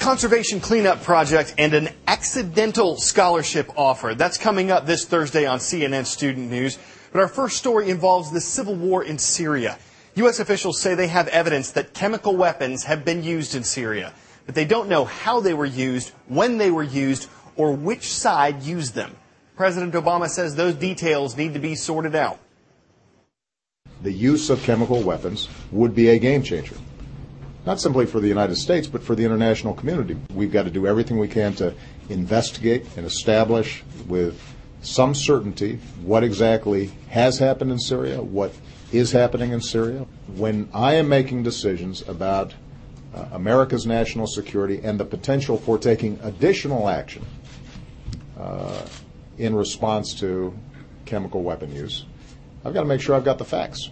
conservation cleanup project and an accidental scholarship offer. That's coming up this Thursday on CNN Student News. But our first story involves the civil war in Syria. U.S. officials say they have evidence that chemical weapons have been used in Syria, but they don't know how they were used, when they were used, or which side used them. President Obama says those details need to be sorted out. The use of chemical weapons would be a game changer. Not simply for the United States, but for the international community. We've got to do everything we can to investigate and establish with some certainty what exactly has happened in Syria, what is happening in Syria. When I am making decisions about America's national security and the potential for taking additional action in response to chemical weapon use, I've got to make sure I've got the facts.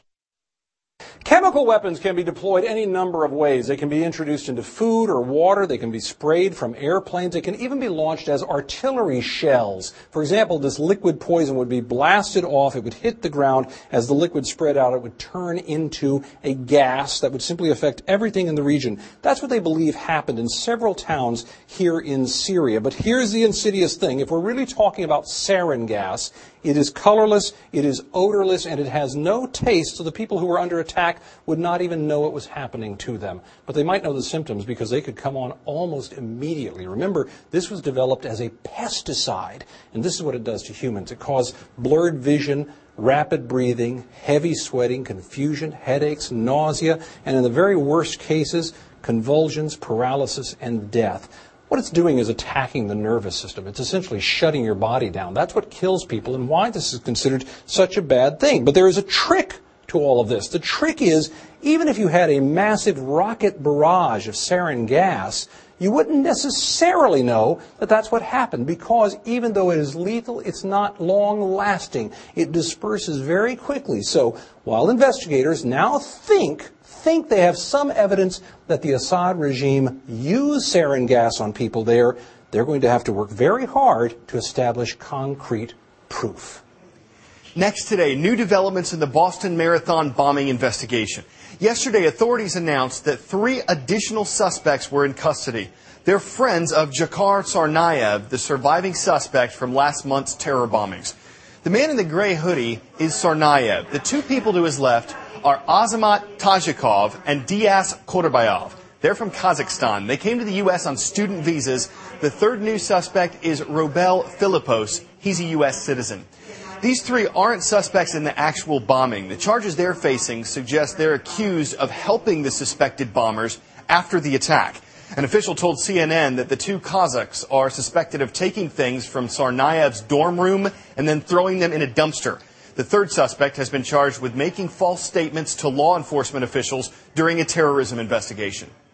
Chemical weapons can be deployed any number of ways. They can be introduced into food or water. They can be sprayed from airplanes. They can even be launched as artillery shells. For example, this liquid poison would be blasted off. It would hit the ground. As the liquid spread out, it would turn into a gas that would simply affect everything in the region. That's what they believe happened in several towns here in Syria. But here's the insidious thing. If we're really talking about sarin gas, it is colorless, it is odorless, and it has no taste, so the people who were under attack would not even know it was happening to them. But they might know the symptoms because they could come on almost immediately. Remember, this was developed as a pesticide, and this is what it does to humans. It causes blurred vision, rapid breathing, heavy sweating, confusion, headaches, nausea, and in the very worst cases, convulsions, paralysis, and death. What it's doing is attacking the nervous system. It's essentially shutting your body down. That's what kills people and why this is considered such a bad thing. But there is a trick to all of this. The trick is, even if you had a massive rocket barrage of sarin gas, you wouldn't necessarily know that that's what happened, because even though it is lethal, it's not long-lasting. It disperses very quickly. So while investigators now think they have some evidence that the Assad regime used sarin gas on people there, they're going to have to work very hard to establish concrete proof. Next today, new developments in the Boston Marathon bombing investigation. Yesterday, authorities announced that 3 additional suspects were in custody. They're friends of Dzhokhar Tsarnaev, the surviving suspect from last month's terror bombings. The man in the gray hoodie is Tsarnaev. The 2 people to his left are Azamat Tajikov and Dias Korbayov. They're from Kazakhstan. They came to the U.S. on student visas. The 3rd new suspect is Robel Philippos. He's a U.S. citizen. These 3 aren't suspects in the actual bombing. The charges they're facing suggest they're accused of helping the suspected bombers after the attack. An official told CNN that the 2 Kazakhs are suspected of taking things from Tsarnaev's dorm room and then throwing them in a dumpster. The 3rd suspect has been charged with making false statements to law enforcement officials during a terrorism investigation.